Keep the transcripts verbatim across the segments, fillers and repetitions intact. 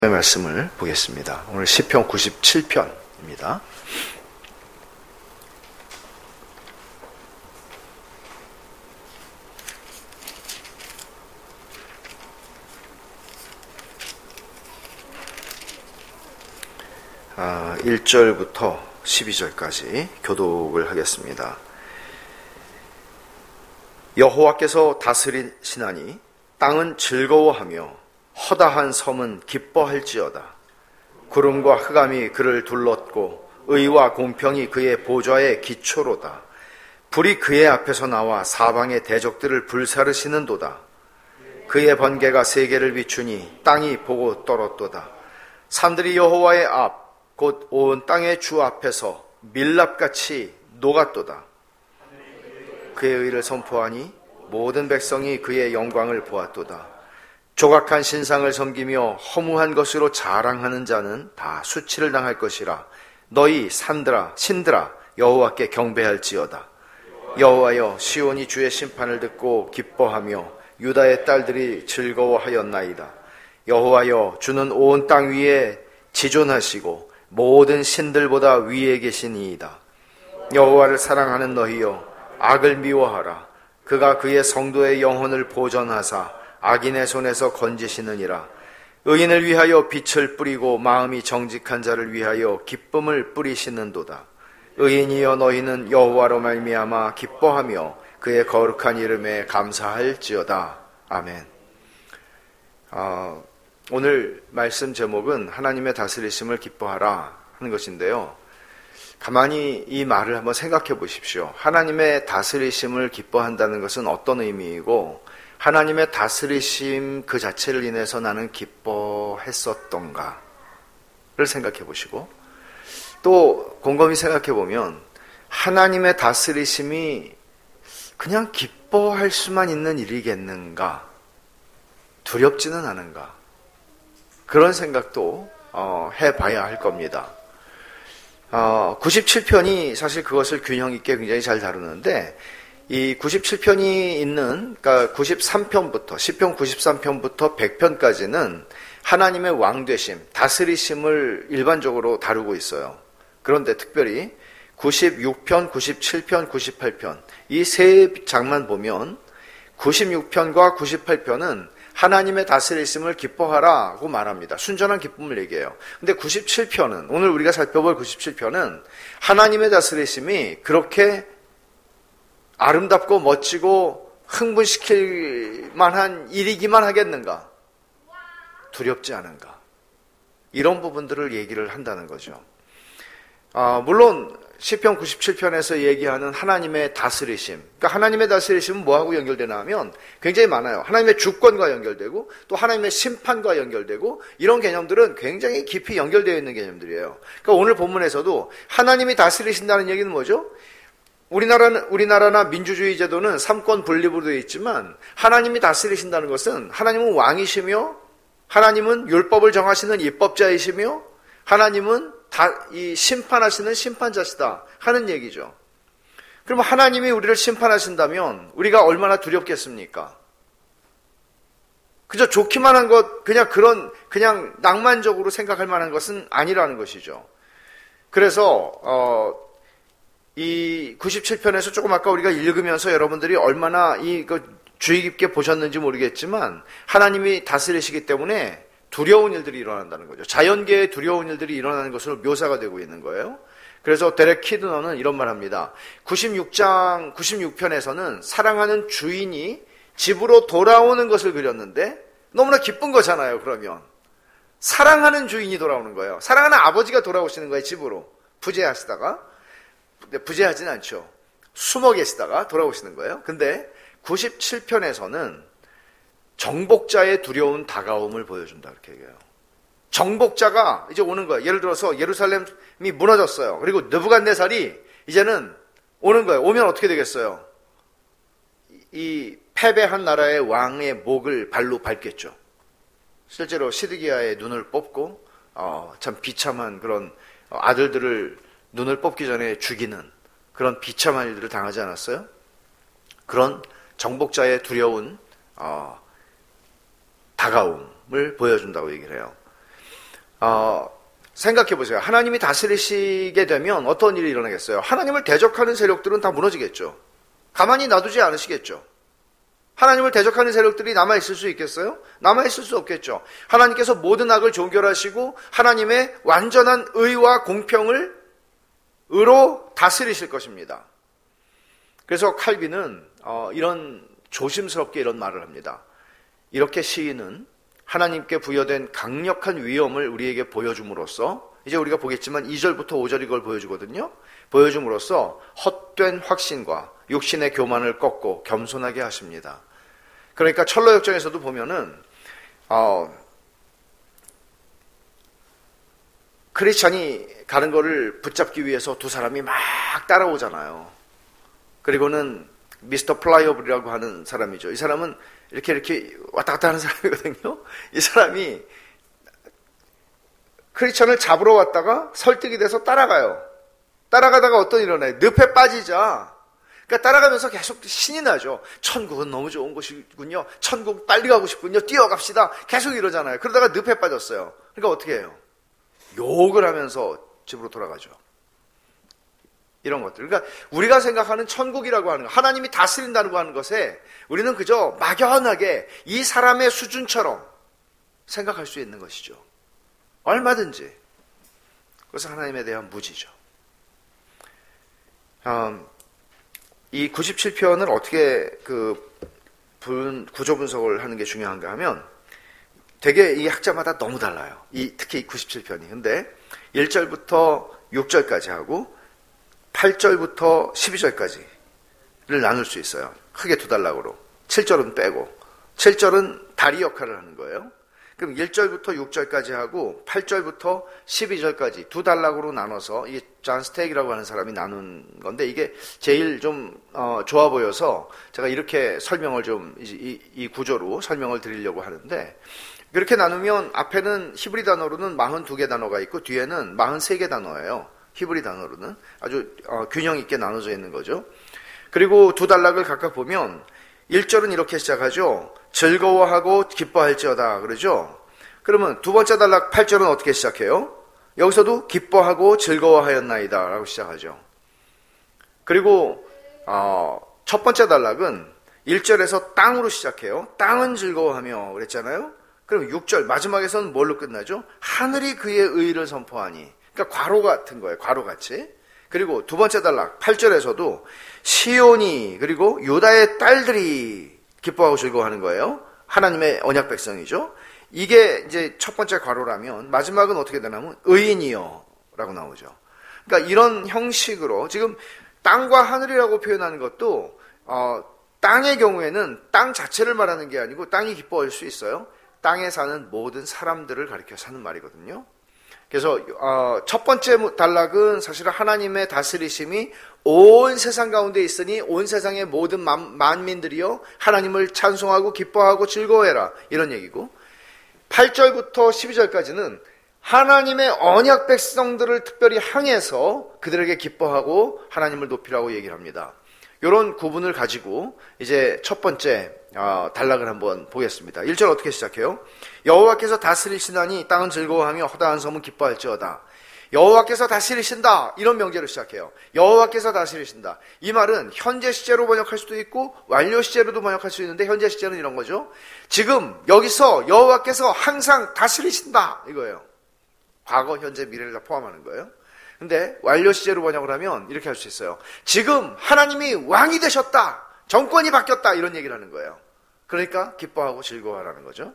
말씀을 보겠습니다. 오늘 시편 구십칠 편입니다. 아, 일 절부터 십이 절까지 교독을 하겠습니다. 여호와께서 다스리시나니 땅은 즐거워하며 허다한 섬은 기뻐할지어다. 구름과 흑암이 그를 둘렀고 의와 공평이 그의 보좌의 기초로다. 불이 그의 앞에서 나와 사방의 대적들을 불사르시는도다. 그의 번개가 세계를 비추니 땅이 보고 떨었도다. 산들이 여호와의 앞 곧 온 땅의 주 앞에서 밀랍같이 녹았도다. 그의 의를 선포하니 모든 백성이 그의 영광을 보았도다. 조각한 신상을 섬기며 허무한 것으로 자랑하는 자는 다 수치를 당할 것이라. 너희 산들아 신들아 여호와께 경배할지어다. 여호와여, 시온이 주의 심판을 듣고 기뻐하며 유다의 딸들이 즐거워하였나이다. 여호와여, 주는 온 땅 위에 지존하시고 모든 신들보다 위에 계시니이다. 여호와를 사랑하는 너희여, 악을 미워하라. 그가 그의 성도의 영혼을 보전하사 악인의 손에서 건지시느니라. 의인을 위하여 빛을 뿌리고 마음이 정직한 자를 위하여 기쁨을 뿌리시는도다. 의인이여, 너희는 여호와로 말미암아 기뻐하며 그의 거룩한 이름에 감사할지어다. 아멘. 어, 오늘 말씀 제목은 하나님의 다스리심을 기뻐하라 하는 것인데요. 가만히 이 말을 한번 생각해 보십시오. 하나님의 다스리심을 기뻐한다는 것은 어떤 의미이고, 하나님의 다스리심 그 자체를 인해서 나는 기뻐했었던가를 생각해 보시고, 또 곰곰이 생각해 보면 하나님의 다스리심이 그냥 기뻐할 수만 있는 일이겠는가, 두렵지는 않은가, 그런 생각도 어, 해봐야 할 겁니다. 어, 구십칠 편이 사실 그것을 균형 있게 굉장히 잘 다루는데, 이 구십칠 편이 있는, 그러니까 구십삼 편부터, 시편 구십삼 편부터 백 편까지는 하나님의 왕되심, 다스리심을 일반적으로 다루고 있어요. 그런데 특별히 구십육 편, 구십칠 편, 구십팔 편, 이 세 장만 보면 구십육 편과 구십팔 편은 하나님의 다스리심을 기뻐하라고 말합니다. 순전한 기쁨을 얘기해요. 근데 구십칠 편은, 오늘 우리가 살펴볼 구십칠 편은 하나님의 다스리심이 그렇게 아름답고 멋지고 흥분시킬 만한 일이기만 하겠는가? 두렵지 않은가? 이런 부분들을 얘기를 한다는 거죠. 아, 물론 시편 구십칠 편에서 얘기하는 하나님의 다스리심, 그러니까 하나님의 다스리심은 뭐하고 연결되나 하면 굉장히 많아요. 하나님의 주권과 연결되고 또 하나님의 심판과 연결되고, 이런 개념들은 굉장히 깊이 연결되어 있는 개념들이에요. 그러니까 오늘 본문에서도 하나님이 다스리신다는 얘기는 뭐죠? 우리나라는, 우리나라나 민주주의 제도는 삼권 분립으로 되어 있지만, 하나님이 다스리신다는 것은 하나님은 왕이시며 하나님은 율법을 정하시는 입법자이시며 하나님은 다 이 심판하시는 심판자시다 하는 얘기죠. 그럼 하나님이 우리를 심판하신다면 우리가 얼마나 두렵겠습니까? 그저 좋기만 한 것, 그냥 그런 그냥 낭만적으로 생각할 만한 것은 아니라는 것이죠. 그래서 어, 이 구십칠 편에서 조금 아까 우리가 읽으면서 여러분들이 얼마나 이 그 주의 깊게 보셨는지 모르겠지만, 하나님이 다스리시기 때문에 두려운 일들이 일어난다는 거죠. 자연계에 두려운 일들이 일어나는 것으로 묘사가 되고 있는 거예요. 그래서 데렉 키드너는 이런 말 합니다. 구십육 장, 구십육 편에서는 사랑하는 주인이 집으로 돌아오는 것을 그렸는데 너무나 기쁜 거잖아요. 그러면 사랑하는 주인이 돌아오는 거예요. 사랑하는 아버지가 돌아오시는 거예요. 집으로 부재하시다가, 부재하진 않죠. 숨어 계시다가 돌아오시는 거예요. 근데 구십칠 편에서는 정복자의 두려운 다가옴을 보여준다, 이렇게 얘기해요. 정복자가 이제 오는 거예요. 예를 들어서 예루살렘이 무너졌어요. 그리고 느부갓네살이 이제는 오는 거예요. 오면 어떻게 되겠어요? 이 패배한 나라의 왕의 목을 발로 밟겠죠. 실제로 시드기야의 눈을 뽑고 어, 참 비참한 그런 아들들을 눈을 뽑기 전에 죽이는 그런 비참한 일들을 당하지 않았어요? 그런 정복자의 두려운 어, 다가옴을 보여준다고 얘기를 해요. 어, 생각해 보세요. 하나님이 다스리시게 되면 어떤 일이 일어나겠어요? 하나님을 대적하는 세력들은 다 무너지겠죠. 가만히 놔두지 않으시겠죠. 하나님을 대적하는 세력들이 남아있을 수 있겠어요? 남아있을 수 없겠죠. 하나님께서 모든 악을 종결하시고 하나님의 완전한 의와 공평을 의로 다스리실 것입니다. 그래서 칼빈은 어, 이런 조심스럽게 이런 말을 합니다. 이렇게 시인은 하나님께 부여된 강력한 위엄을 우리에게 보여줌으로써, 이제 우리가 보겠지만 이 절부터 오 절 이걸 보여주거든요. 보여줌으로써 헛된 확신과 육신의 교만을 꺾고 겸손하게 하십니다. 그러니까 철로역정에서도 보면은 어, 크리스찬이 가는 거를 붙잡기 위해서 두 사람이 막 따라오잖아요. 그리고는 미스터 플라이어블이라고 하는 사람이죠. 이 사람은 이렇게 이렇게 왔다 갔다 하는 사람이거든요. 이 사람이 크리스찬을 잡으러 왔다가 설득이 돼서 따라가요. 따라가다가 어떤 일이 일어나요? 늪에 빠지자. 그러니까 따라가면서 계속 신이 나죠. 천국은 너무 좋은 곳이군요. 천국 빨리 가고 싶군요. 뛰어갑시다. 계속 이러잖아요. 그러다가 늪에 빠졌어요. 그러니까 어떻게 해요? 욕을 하면서 집으로 돌아가죠. 이런 것들. 그러니까 우리가 생각하는 천국이라고 하는 것, 하나님이 다스린다고 하는 것에 우리는 그저 막연하게 이 사람의 수준처럼 생각할 수 있는 것이죠. 얼마든지. 그것은 하나님에 대한 무지죠. 음, 이 구십칠 편을 어떻게 그 분, 구조 분석을 하는 게 중요한가 하면 되게 이 학자마다 너무 달라요. 이, 특히 이 구십칠 편이. 근데 일 절부터 육 절까지 하고 팔 절부터 십이 절까지를 나눌 수 있어요. 크게 두 단락으로. 칠 절은 빼고. 칠 절은 다리 역할을 하는 거예요. 그럼 일 절부터 육 절까지 하고 팔 절부터 십이 절까지 두 단락으로 나눠서 이게 존 스테이크라고 하는 사람이 나눈 건데 이게 제일 좀 어, 좋아 보여서 제가 이렇게 설명을 좀 이, 이 구조로 설명을 드리려고 하는데 그렇게 나누면 앞에는 히브리 단어로는 사십이 개 단어가 있고 뒤에는 사십삼 개 단어예요. 히브리 단어로는 아주 어, 균형 있게 나눠져 있는 거죠. 그리고 두 단락을 각각 보면 일 절은 이렇게 시작하죠. 즐거워하고 기뻐할지어다 그러죠. 그러면 두 번째 단락 팔 절은 어떻게 시작해요? 여기서도 기뻐하고 즐거워하였나이다 라고 시작하죠. 그리고 어, 첫 번째 단락은 일 절에서 땅으로 시작해요. 땅은 즐거워하며 그랬잖아요. 그럼 육 절 마지막에서는 뭘로 끝나죠? 하늘이 그의 의를 선포하니. 그러니까 괄호 같은 거예요. 괄호같이. 그리고 두 번째 단락 팔 절에서도 시온이 그리고 유다의 딸들이 기뻐하고 즐거워하는 거예요. 하나님의 언약 백성이죠. 이게 이제 첫 번째 괄호라면 마지막은 어떻게 되냐면 의인이여 라고 나오죠. 그러니까 이런 형식으로 지금 땅과 하늘이라고 표현하는 것도 어, 땅의 경우에는 땅 자체를 말하는 게 아니고 땅이 기뻐할 수 있어요. 땅에 사는 모든 사람들을 가리켜 사는 말이거든요. 그래서 어, 첫 번째 단락은 사실은 하나님의 다스리심이 온 세상 가운데 있으니 온 세상의 모든 만, 만민들이여 하나님을 찬송하고 기뻐하고 즐거워해라 이런 얘기고 팔 절부터 십이 절까지는 하나님의 언약 백성들을 특별히 향해서 그들에게 기뻐하고 하나님을 높이라고 얘기를 합니다. 이런 구분을 가지고 이제 첫 번째 어, 단락을 한번 보겠습니다. 일 절 어떻게 시작해요? 여호와께서 다스리시나니 땅은 즐거워하며 허다한 섬은 기뻐할지어다. 여호와께서 다스리신다 이런 명제로 시작해요. 여호와께서 다스리신다. 이 말은 현재 시제로 번역할 수도 있고 완료 시제로도 번역할 수 있는데 현재 시제는 이런 거죠. 지금 여기서 여호와께서 항상 다스리신다 이거예요. 과거, 현재, 미래를 다 포함하는 거예요. 근데 완료 시제로 번역을 하면 이렇게 할 수 있어요. 지금 하나님이 왕이 되셨다. 정권이 바뀌었다. 이런 얘기를 하는 거예요. 그러니까 기뻐하고 즐거워하라는 거죠.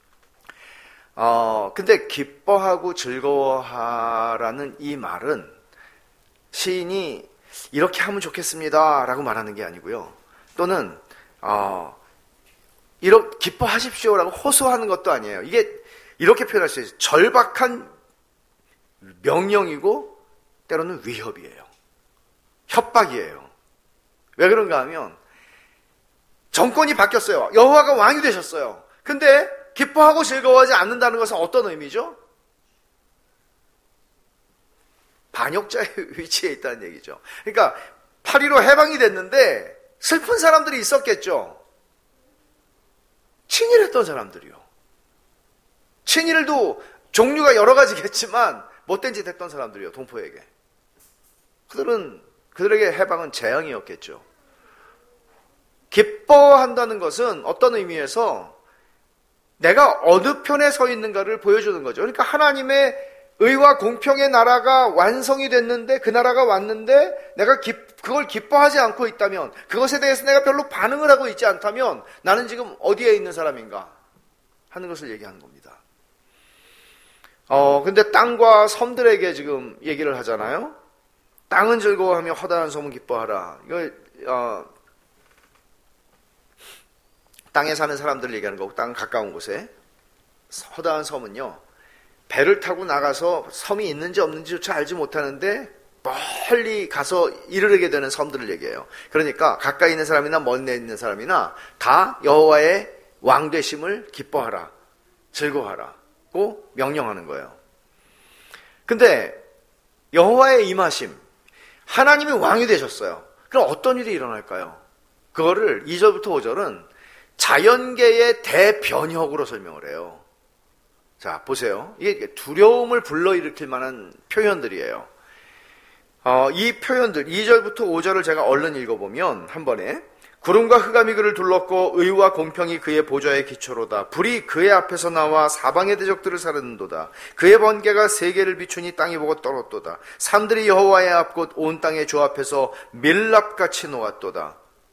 어, 근데 기뻐하고 즐거워하라는 이 말은 시인이 이렇게 하면 좋겠습니다. 라고 말하는 게 아니고요. 또는, 어, 이렇게 기뻐하십시오. 라고 호소하는 것도 아니에요. 이게 이렇게 표현할 수 있어요. 절박한 명령이고 때로는 위협이에요. 협박이에요. 왜 그런가 하면 정권이 바뀌었어요. 여호와가 왕이 되셨어요. 근데 기뻐하고 즐거워하지 않는다는 것은 어떤 의미죠? 반역자의 위치에 있다는 얘기죠. 그러니까 팔일오 해방이 됐는데 슬픈 사람들이 있었겠죠. 친일했던 사람들이요. 친일도 종류가 여러 가지겠지만 못된 짓 했던 사람들이요, 동포에게. 그들은, 그들에게 해방은 재앙이었겠죠. 기뻐한다는 것은 어떤 의미에서 내가 어느 편에 서 있는가를 보여주는 거죠. 그러니까 하나님의 의와 공평의 나라가 완성이 됐는데, 그 나라가 왔는데 내가 기, 그걸 기뻐하지 않고 있다면, 그것에 대해서 내가 별로 반응을 하고 있지 않다면 나는 지금 어디에 있는 사람인가 하는 것을 얘기하는 겁니다. 어, 근데 땅과 섬들에게 지금 얘기를 하잖아요. 땅은 즐거워하며 허다한 섬은 기뻐하라. 이거 어, 땅에 사는 사람들을 얘기하는 거고, 땅 가까운 곳에. 허다한 섬은요, 배를 타고 나가서 섬이 있는지 없는지조차 알지 못하는데 멀리 가서 이르게 되는 섬들을 얘기해요. 그러니까 가까이 있는 사람이나 멀리 있는 사람이나 다 여호와의 왕되심을 기뻐하라, 즐거워하라고 명령하는 거예요. 근데 여호와의 임하심, 하나님이 왕이 되셨어요. 그럼 어떤 일이 일어날까요? 그거를 이 절부터 오 절은 자연계의 대변혁으로 설명을 해요. 자, 보세요. 이게 두려움을 불러일으킬 만한 표현들이에요. 어, 이 표현들, 이 절부터 오 절을 제가 얼른 읽어보면 한 번에, 구름과 흑암이 그를 둘렀고 의와 공평이 그의 보좌의 기초로다. 불이 그의 앞에서 나와 사방의 대적들을 사르는도다. 그의 번개가 세계를 비추니 땅이 보고 떨었도다. 산들이 여호와의 앞 곧 온 땅의 주 앞에서 밀랍같이 놓았도다.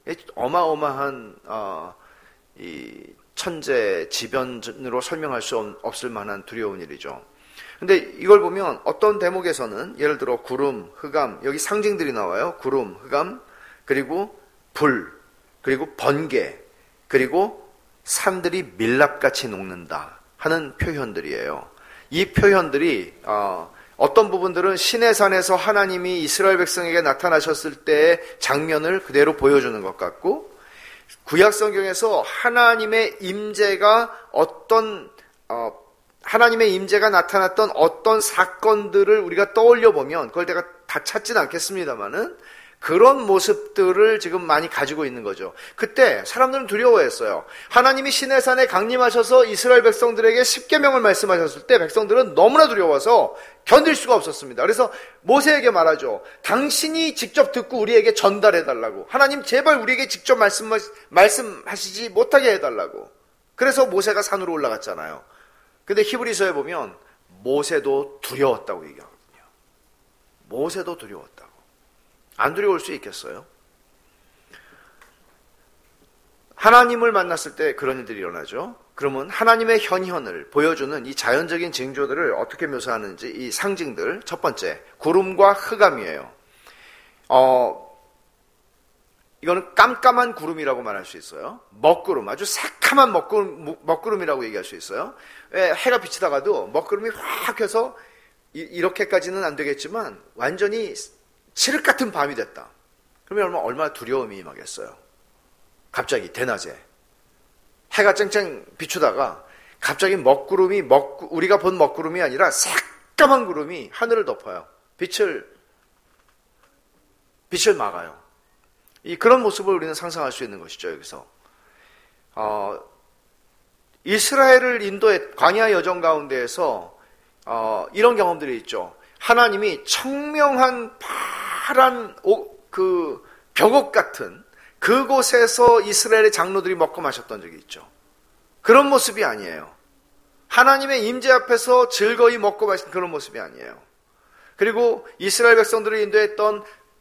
어마어마한 어, 이 천재 지변으로 설명할 수 없을 만한 두려운 일이죠. 근데 이걸 보면 어떤 대목에서는 예를 들어 구름, 흑암, 여기 상징들이 나와요. 구름, 흑암, 그리고 불, 그리고 번개, 그리고 산들이 밀랍같이 녹는다 하는 표현들이에요. 이 표현들이 어, 어떤 부분들은 시내산에서 하나님이 이스라엘 백성에게 나타나셨을 때의 장면을 그대로 보여주는 것 같고, 구약 성경에서 하나님의 임재가 어떤 어, 하나님의 임재가 나타났던 어떤 사건들을 우리가 떠올려 보면, 그걸 내가 다 찾지는 않겠습니다만은 그런 모습들을 지금 많이 가지고 있는 거죠. 그때 사람들은 두려워했어요. 하나님이 시내산에 강림하셔서 이스라엘 백성들에게 십계명을 말씀하셨을 때 백성들은 너무나 두려워서 견딜 수가 없었습니다. 그래서 모세에게 말하죠. 당신이 직접 듣고 우리에게 전달해달라고. 하나님 제발 우리에게 직접 말씀, 말씀하시지 못하게 해달라고. 그래서 모세가 산으로 올라갔잖아요. 근데 히브리서에 보면 모세도 두려웠다고 얘기하거든요. 모세도 두려웠다고. 안 두려울 수 있겠어요? 하나님을 만났을 때 그런 일들이 일어나죠. 그러면 하나님의 현현을 보여주는 이 자연적인 징조들을 어떻게 묘사하는지, 이 상징들, 첫 번째, 구름과 흑암이에요. 어, 이거는 깜깜한 구름이라고 말할 수 있어요. 먹구름, 아주 새카만 먹구름, 먹구름이라고 얘기할 수 있어요. 왜 해가 비치다가도 먹구름이 확 해서 이렇게까지는 안 되겠지만 완전히 칠흑 같은 밤이 됐다. 그러면 얼마나 두려움이 임하겠어요. 갑자기 대낮에 해가 쨍쨍 비추다가 갑자기 먹구름이 먹 우리가 본 먹구름이 아니라 새까만 구름이 하늘을 덮어요. 빛을 빛을 막아요. 이 그런 모습을 우리는 상상할 수 있는 것이죠. 여기서 어, 이스라엘을 인도의 광야 여정 가운데에서 어, 이런 경험들이 있죠. 하나님이 청명한 파란 오, 그 벽옥 같은 그곳에서 이스라엘의 장로들이 먹고 마셨던 적이 있죠. 그런 모습이 아니에요. 하나님의 임재 앞에서 즐거이 먹고 마신 그런 모습이 아니에요. 그리고 이스라엘 백성들을 인도했던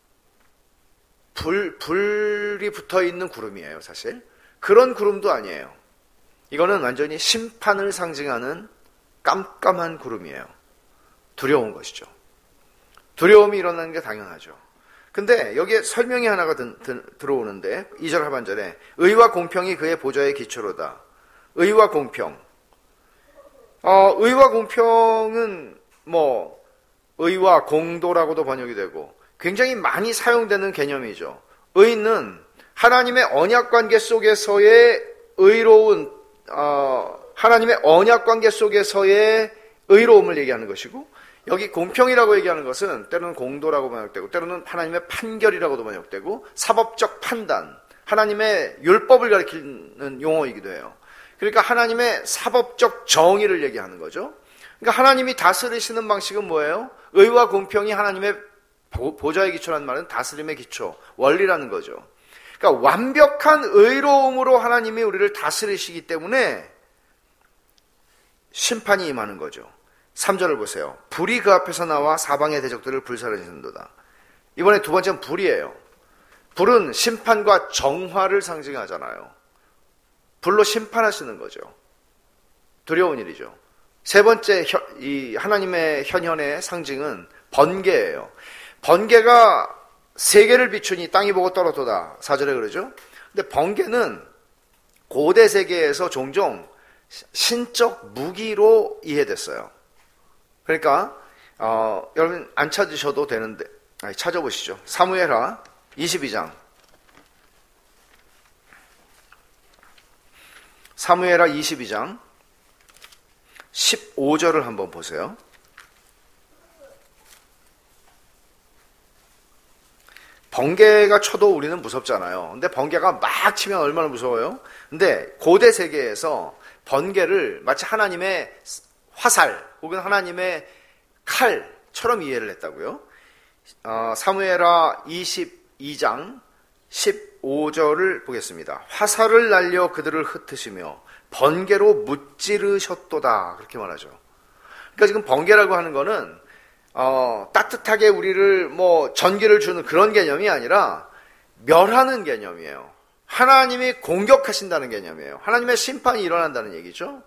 불, 불이 붙어있는 구름이에요. 사실 그런 구름도 아니에요. 이거는 완전히 심판을 상징하는 깜깜한 구름이에요. 두려운 것이죠. 두려움이 일어나는 게 당연하죠. 근데 여기에 설명이 하나가 드, 드, 들어오는데 이 절 하반절에 의와 공평이 그의 보좌의 기초로다. 의와 공평. 어, 의와 공평은 뭐 의와 공도라고도 번역이 되고 굉장히 많이 사용되는 개념이죠. 의는 하나님의 언약관계 속에서의 의로운 어, 하나님의 언약관계 속에서의 의로움을 얘기하는 것이고, 여기 공평이라고 얘기하는 것은 때로는 공도라고 번역되고 때로는 하나님의 판결이라고도 번역되고 사법적 판단, 하나님의 율법을 가리키는 용어이기도 해요. 그러니까 하나님의 사법적 정의를 얘기하는 거죠. 그러니까 하나님이 다스리시는 방식은 뭐예요? 의와 공평이 하나님의 보좌에 기초라는 말은 다스림의 기초, 원리라는 거죠. 그러니까 완벽한 의로움으로 하나님이 우리를 다스리시기 때문에 심판이 임하는 거죠. 삼 절을 보세요. 불이 그 앞에서 나와 사방의 대적들을 불사르시는도다. 이번에 두 번째는 불이에요. 불은 심판과 정화를 상징하잖아요. 불로 심판하시는 거죠. 두려운 일이죠. 세 번째 이 하나님의 현현의 상징은 번개예요. 번개가 세계를 비추니 땅이 보고 떨어도다. 사 절에 그러죠. 근데 번개는 고대 세계에서 종종 신적 무기로 이해됐어요. 그러니까 어, 여러분 안 찾으셔도 되는데 아니, 찾아보시죠. 사무엘하 이십이 장 사무엘하 이십이 장 십오 절을 한번 보세요. 번개가 쳐도 우리는 무섭잖아요. 근데 번개가 막 치면 얼마나 무서워요? 근데 고대 세계에서 번개를 마치 하나님의 화살 혹은 하나님의 칼처럼 이해를 했다고요. 어, 사무엘하 이십이 장 십오 절을 보겠습니다. 화살을 날려 그들을 흩으시며 번개로 무찌르셨도다. 그렇게 말하죠. 그러니까 지금 번개라고 하는 거는 어, 따뜻하게 우리를 뭐 전기를 주는 그런 개념이 아니라 멸하는 개념이에요. 하나님이 공격하신다는 개념이에요. 하나님의 심판이 일어난다는 얘기죠.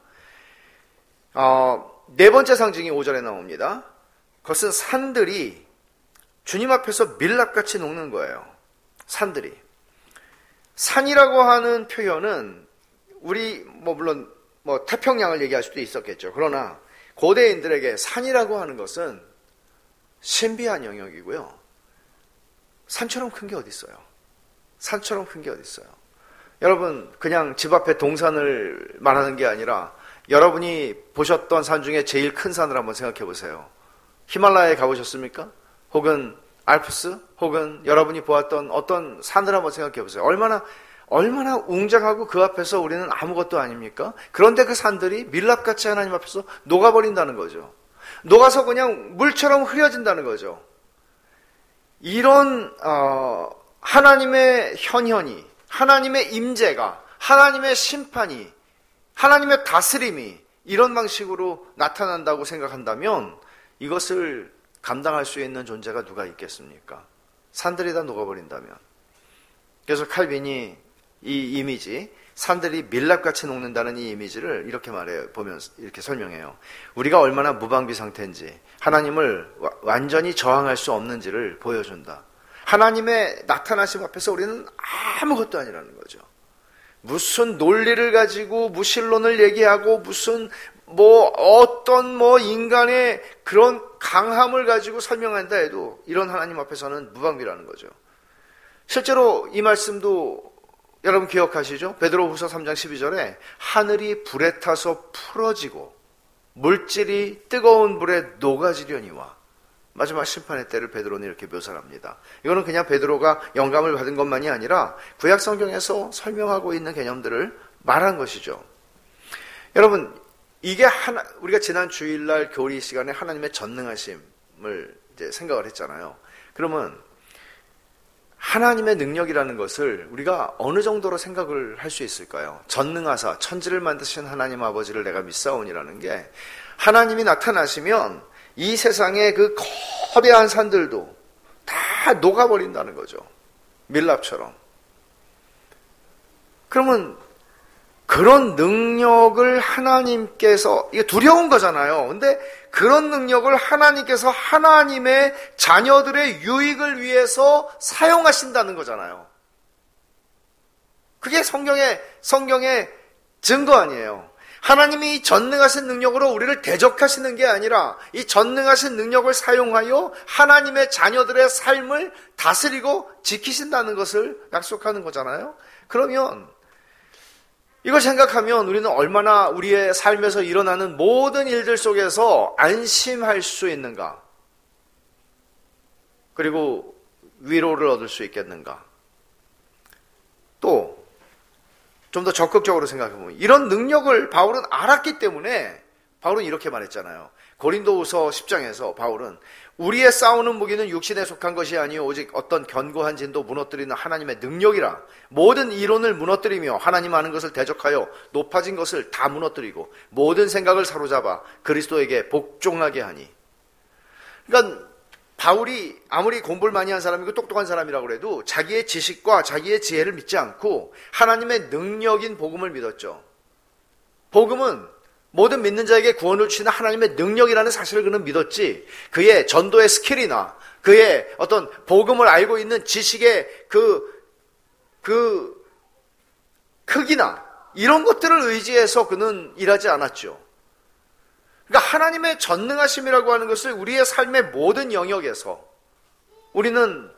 어, 네 번째 상징이 오 절에 나옵니다. 그것은 산들이 주님 앞에서 밀랍같이 녹는 거예요. 산들이. 산이라고 하는 표현은 우리 뭐 물론 뭐 태평양을 얘기할 수도 있었겠죠. 그러나 고대인들에게 산이라고 하는 것은 신비한 영역이고요. 산처럼 큰 게 어디 있어요? 산처럼 큰 게 어디 있어요? 여러분 그냥 집 앞에 동산을 말하는 게 아니라 여러분이 보셨던 산 중에 제일 큰 산을 한번 생각해 보세요. 히말라야에 가보셨습니까? 혹은 알프스? 혹은 여러분이 보았던 어떤 산을 한번 생각해 보세요. 얼마나 얼마나 웅장하고 그 앞에서 우리는 아무것도 아닙니까? 그런데 그 산들이 밀랍같이 하나님 앞에서 녹아버린다는 거죠. 녹아서 그냥 물처럼 흐려진다는 거죠. 이런 어, 하나님의 현현이, 하나님의 임재가, 하나님의 심판이, 하나님의 다스림이 이런 방식으로 나타난다고 생각한다면 이것을 감당할 수 있는 존재가 누가 있겠습니까? 산들이 다 녹아버린다면. 그래서 칼빈이 이 이미지, 산들이 밀랍같이 녹는다는 이 이미지를 이렇게 말해요. 보면서 이렇게 설명해요. 우리가 얼마나 무방비 상태인지, 하나님을 완전히 저항할 수 없는지를 보여준다. 하나님의 나타나심 앞에서 우리는 아무것도 아니라는 거죠. 무슨 논리를 가지고 무신론을 얘기하고 무슨 뭐 어떤 뭐 인간의 그런 강함을 가지고 설명한다 해도 이런 하나님 앞에서는 무방비라는 거죠. 실제로 이 말씀도 여러분 기억하시죠? 베드로후서 삼 장 십이 절에 하늘이 불에 타서 풀어지고 물질이 뜨거운 불에 녹아지려니와 마지막 심판의 때를 베드로는 이렇게 묘사를 합니다. 이거는 그냥 베드로가 영감을 받은 것만이 아니라 구약 성경에서 설명하고 있는 개념들을 말한 것이죠. 여러분 이게 하나, 우리가 지난 주일날 교리 시간에 하나님의 전능하심을 이제 생각을 했잖아요. 그러면 하나님의 능력이라는 것을 우리가 어느 정도로 생각을 할 수 있을까요? 전능하사 천지를 만드신 하나님 아버지를 내가 믿사오니라는 게 하나님이 나타나시면 이 세상의 그 거대한 산들도 다 녹아버린다는 거죠. 밀랍처럼. 그러면 그런 능력을 하나님께서, 이게 두려운 거잖아요. 근데 그런 능력을 하나님께서 하나님의 자녀들의 유익을 위해서 사용하신다는 거잖아요. 그게 성경의, 성경의 증거 아니에요. 하나님이 이 전능하신 능력으로 우리를 대적하시는 게 아니라 이 전능하신 능력을 사용하여 하나님의 자녀들의 삶을 다스리고 지키신다는 것을 약속하는 거잖아요. 그러면 이걸 생각하면 우리는 얼마나 우리의 삶에서 일어나는 모든 일들 속에서 안심할 수 있는가? 그리고 위로를 얻을 수 있겠는가? 또 좀 더 적극적으로 생각해보면 이런 능력을 바울은 알았기 때문에 바울은 이렇게 말했잖아요. 고린도후서 십 장에서 바울은 우리의 싸우는 무기는 육신에 속한 것이 아니요 오직 어떤 견고한 진도 무너뜨리는 하나님의 능력이라. 모든 이론을 무너뜨리며 하나님 아는 것을 대적하여 높아진 것을 다 무너뜨리고 모든 생각을 사로잡아 그리스도에게 복종하게 하니. 그러니까 바울이 아무리 공부를 많이 한 사람이고 똑똑한 사람이라고 해도 자기의 지식과 자기의 지혜를 믿지 않고 하나님의 능력인 복음을 믿었죠. 복음은 모든 믿는 자에게 구원을 주시는 하나님의 능력이라는 사실을 그는 믿었지, 그의 전도의 스킬이나 그의 어떤 복음을 알고 있는 지식의 그, 그 크기나 이런 것들을 의지해서 그는 일하지 않았죠. 그러니까 하나님의 전능하심이라고 하는 것을 우리의 삶의 모든 영역에서 우리는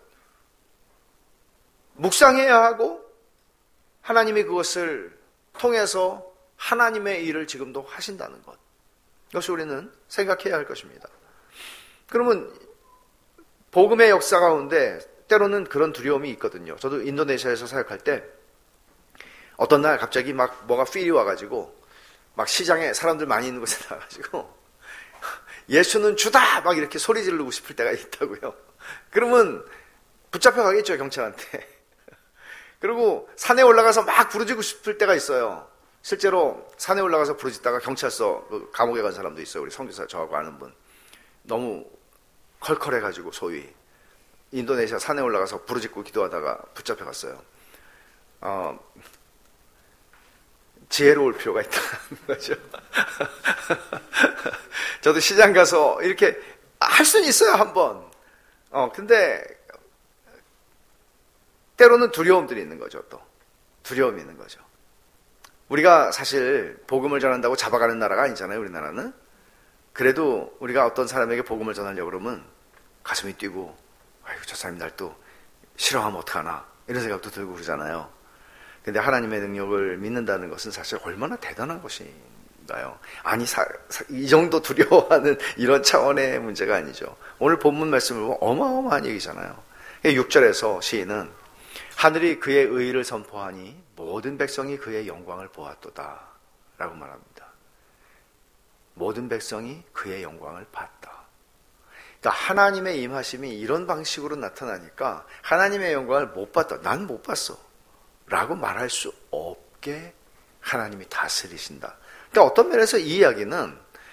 묵상해야 하고 하나님이 그것을 통해서 하나님의 일을 지금도 하신다는 것, 이것을 우리는 생각해야 할 것입니다. 그러면 복음의 역사 가운데 때로는 그런 두려움이 있거든요. 저도 인도네시아에서 사역할 때 어떤 날 갑자기 막 뭐가 필이 와가지고 막 시장에 사람들 많이 있는 곳에 나가가지고 예수는 주다! 막 이렇게 소리 지르고 싶을 때가 있다고요. 그러면 붙잡혀 가겠죠, 경찰한테. 그리고 산에 올라가서 막 부르짖고 싶을 때가 있어요. 실제로 산에 올라가서 부르짖다가 경찰서 감옥에 간 사람도 있어요. 우리 선교사 저하고 아는 분. 너무 컬컬해가지고 소위 인도네시아 산에 올라가서 부르짖고 기도하다가 붙잡혀 갔어요. 어, 지혜로울 필요가 있다는 거죠. 저도 시장 가서 이렇게 할 수는 있어요, 한번. 어, 근데 때로는 두려움들이 있는 거죠, 또. 두려움이 있는 거죠. 우리가 사실 복음을 전한다고 잡아가는 나라가 아니잖아요, 우리나라는. 그래도 우리가 어떤 사람에게 복음을 전하려고 그러면 가슴이 뛰고, 아이고, 저 사람이 날 또 싫어하면 어떡하나, 이런 생각도 들고 그러잖아요. 근데 하나님의 능력을 믿는다는 것은 사실 얼마나 대단한 것인가요? 아니, 사, 사, 이 정도 두려워하는 이런 차원의 문제가 아니죠. 오늘 본문 말씀을 보면 어마어마한 얘기잖아요. 육 절에서 시인은 하늘이 그의 의의를 선포하니 모든 백성이 그의 영광을 보았도다 라고 말합니다. 모든 백성이 그의 영광을 봤다. 그러니까 하나님의 임하심이 이런 방식으로 나타나니까 하나님의 영광을 못 봤다, 난 못 봤어 라고 말할 수 없게 하나님이 다스리신다. 그러니까 어떤 면에서 이 이야기는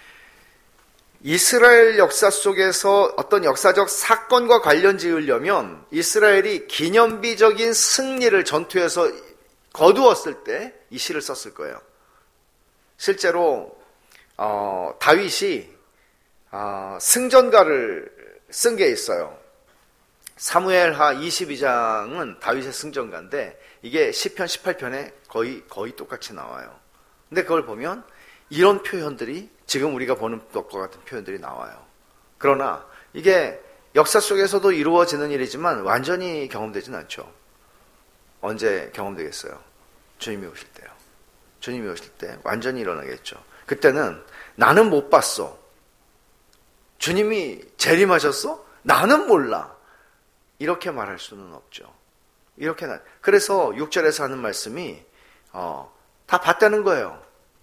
이스라엘 역사 속에서 어떤 역사적 사건과 관련 지으려면 이스라엘이 기념비적인 승리를 전투에서 거두었을 때 이 시를 썼을 거예요. 실제로 어, 다윗이 어, 승전가를 쓴 게 있어요. 사무엘하 이십이 장은 다윗의 승전가인데 이게 시편 십팔 편에 거의 거의 똑같이 나와요. 근데 그걸 보면 이런 표현들이 지금 우리가 보는 것과 같은 표현들이 나와요. 그러나 이게 역사 속에서도 이루어지는 일이지만 완전히 경험되지는 않죠. 언제 경험되겠어요? 주님이 오실 때요. 주님이 오실 때 완전히 일어나겠죠. 그때는 나는 못 봤어. 주님이 재림하셨어? 나는 몰라. 이렇게 말할 수는 없죠. 이렇게 나. 그래서 육 절에서 하는 말씀이 어, 다 봤다는 거예요.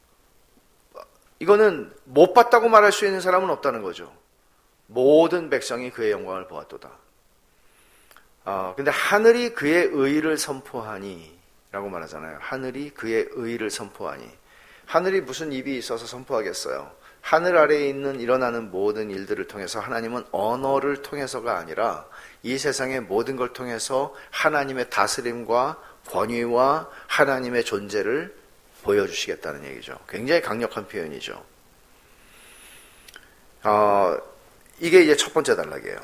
이거는 못 봤다고 말할 수 있는 사람은 없다는 거죠. 모든 백성이 그의 영광을 보았도다. 어, 근데 하늘이 그의 의의를 선포하니 라고 말하잖아요. 하늘이 그의 의의를 선포하니. 하늘이 무슨 입이 있어서 선포하겠어요? 하늘 아래에 있는 일어나는 모든 일들을 통해서 하나님은 언어를 통해서가 아니라 이 세상의 모든 걸 통해서 하나님의 다스림과 권위와 하나님의 존재를 보여주시겠다는 얘기죠. 굉장히 강력한 표현이죠. 어, 이게 이제 첫 번째 단락이에요.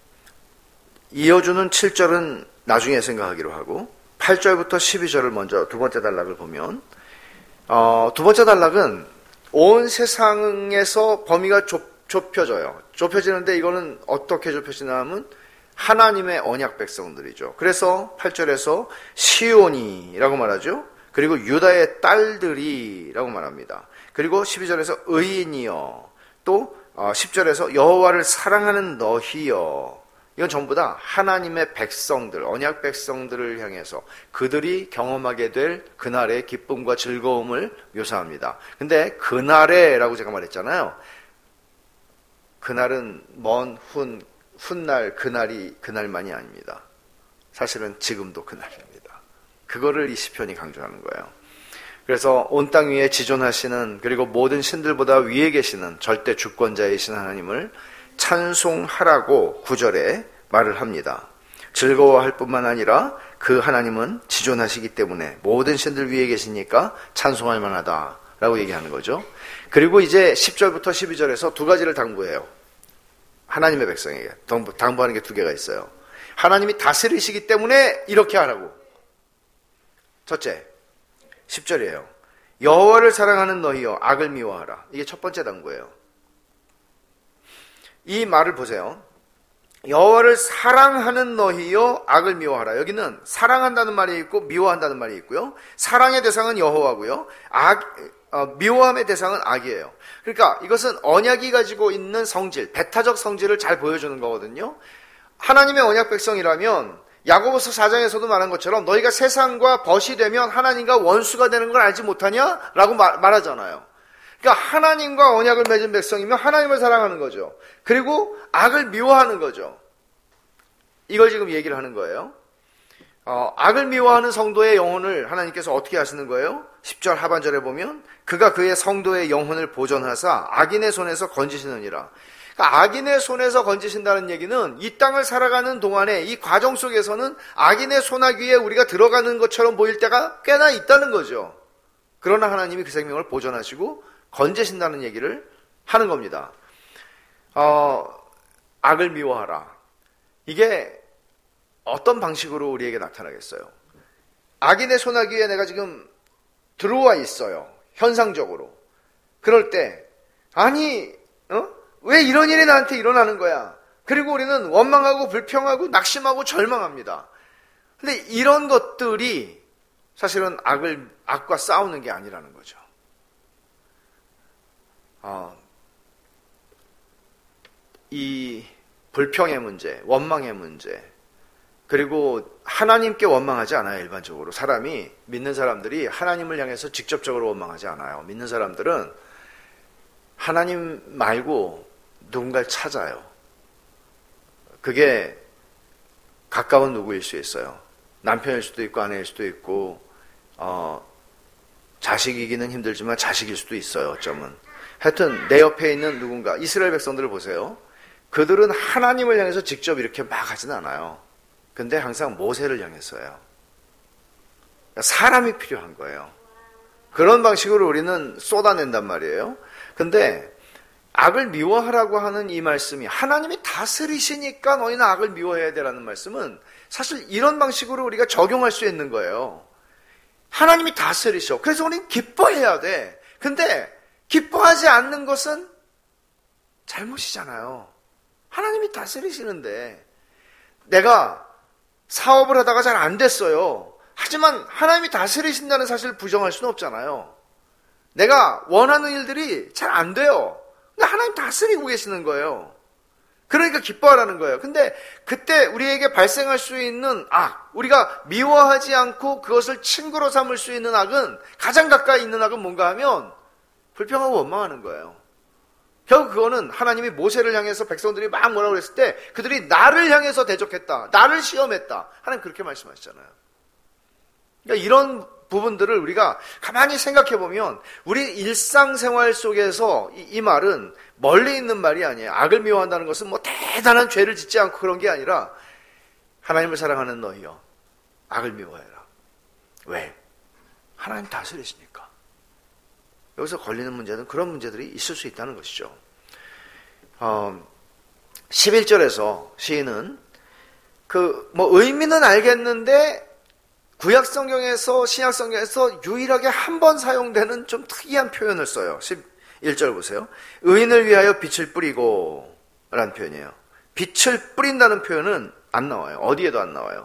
이어주는 칠 절은 나중에 생각하기로 하고 팔 절부터 십이 절을 먼저 두 번째 단락을 보면 어, 두 번째 단락은 온 세상에서 범위가 좁, 좁혀져요. 좁혀지는데 이거는 어떻게 좁혀지나 하면 하나님의 언약 백성들이죠. 그래서 팔 절에서 시온이라고 말하죠. 그리고 유다의 딸들이라고 말합니다. 그리고 십이 절에서 의인이여, 또 십 절에서 여호와를 사랑하는 너희여. 이건 전부 다 하나님의 백성들, 언약 백성들을 향해서 그들이 경험하게 될 그날의 기쁨과 즐거움을 묘사합니다. 근데 그날에라고 제가 말했잖아요. 그날은 먼 훗, 훗날 그날이 그날만이 아닙니다. 사실은 지금도 그날입니다. 그거를 이 시편이 강조하는 거예요. 그래서 온 땅 위에 지존하시는, 그리고 모든 신들보다 위에 계시는 절대 주권자이신 하나님을 찬송하라고 구절에 말을 합니다. 즐거워할 뿐만 아니라 그 하나님은 지존하시기 때문에 모든 신들 위에 계시니까 찬송할 만하다라고 얘기하는 거죠. 그리고 이제 십 절부터 십이 절에서 두 가지를 당부해요. 하나님의 백성에게 당부하는 게 두 개가 있어요. 하나님이 다스리시기 때문에 이렇게 하라고. 첫째, 십 절이에요. 여호와를 사랑하는 너희여 악을 미워하라. 이게 첫 번째 당부예요. 이 말을 보세요. 여호와를 사랑하는 너희여 악을 미워하라. 여기는 사랑한다는 말이 있고 미워한다는 말이 있고요. 사랑의 대상은 여호와고요. 악, 어, 미워함의 대상은 악이에요. 그러니까 이것은 언약이 가지고 있는 성질, 배타적 성질을 잘 보여주는 거거든요. 하나님의 언약 백성이라면 야고보서 사 장에서도 말한 것처럼 너희가 세상과 벗이 되면 하나님과 원수가 되는 걸 알지 못하냐? 라고 말, 말하잖아요. 그러니까 하나님과 언약을 맺은 백성이면 하나님을 사랑하는 거죠. 그리고 악을 미워하는 거죠. 이걸 지금 얘기를 하는 거예요. 어, 악을 미워하는 성도의 영혼을 하나님께서 어떻게 하시는 거예요? 십 절 하반절에 보면 그가 그의 성도의 영혼을 보존하사 악인의 손에서 건지시느니라. 그러니까 악인의 손에서 건지신다는 얘기는 이 땅을 살아가는 동안에 이 과정 속에서는 악인의 손아귀에 우리가 들어가는 것처럼 보일 때가 꽤나 있다는 거죠. 그러나 하나님이 그 생명을 보존하시고 건지신다는 얘기를 하는 겁니다. 어, 악을 미워하라. 이게 어떤 방식으로 우리에게 나타나겠어요? 악인의 손아귀에 내가 지금 들어와 있어요. 현상적으로. 그럴 때 아니 어? 왜 이런 일이 나한테 일어나는 거야? 그리고 우리는 원망하고 불평하고 낙심하고 절망합니다. 근데 이런 것들이 사실은 악을, 악과 싸우는 게 아니라는 거죠. 어, 이 불평의 문제, 원망의 문제, 그리고 하나님께 원망하지 않아요. 일반적으로 사람이, 믿는 사람들이 하나님을 향해서 직접적으로 원망하지 않아요. 믿는 사람들은 하나님 말고 누군가를 찾아요. 그게 가까운 누구일 수 있어요. 남편일 수도 있고 아내일 수도 있고 어, 자식이기는 힘들지만 자식일 수도 있어요. 어쩌면. 하여튼 내 옆에 있는 누군가, 이스라엘 백성들을 보세요. 그들은 하나님을 향해서 직접 이렇게 막 하진 않아요. 근데 항상 모세를 향해서요. 사람이 필요한 거예요. 그런 방식으로 우리는 쏟아낸단 말이에요. 근데 악을 미워하라고 하는 이 말씀이 하나님이 다스리시니까 너희는 악을 미워해야 되라는 말씀은 사실 이런 방식으로 우리가 적용할 수 있는 거예요. 하나님이 다스리셔. 그래서 우리는 기뻐해야 돼. 근데 기뻐하지 않는 것은 잘못이잖아요. 하나님이 다스리시는데 내가 사업을 하다가 잘 안 됐어요. 하지만 하나님이 다스리신다는 사실을 부정할 수는 없잖아요. 내가 원하는 일들이 잘 안 돼요. 근데 하나님 다스리고 계시는 거예요. 그러니까 기뻐하라는 거예요. 근데 그때 우리에게 발생할 수 있는 악, 우리가 미워하지 않고 그것을 친구로 삼을 수 있는 악은, 가장 가까이 있는 악은 뭔가 하면 불평하고 원망하는 거예요. 결국 그거는 하나님이 모세를 향해서 백성들이 막 뭐라고 그랬을 때 그들이 나를 향해서 대적했다, 나를 시험했다, 하나님 그렇게 말씀하시잖아요. 그러니까 이런 부분들을 우리가 가만히 생각해 보면 우리 일상생활 속에서 이, 이 말은 멀리 있는 말이 아니에요. 악을 미워한다는 것은 뭐 대단한 죄를 짓지 않고 그런 게 아니라 하나님을 사랑하는 너희여 악을 미워해라. 왜? 하나님 다스리시니까. 여기서 걸리는 문제는 그런 문제들이 있을 수 있다는 것이죠. 어, 십일 절에서 시인은 그 뭐 의미는 알겠는데 구약 성경에서, 신약 성경에서 유일하게 한 번 사용되는 좀 특이한 표현을 써요. 십일 절 보세요. 의인을 위하여 빛을 뿌리고 라는 표현이에요. 빛을 뿌린다는 표현은 안 나와요. 어디에도 안 나와요.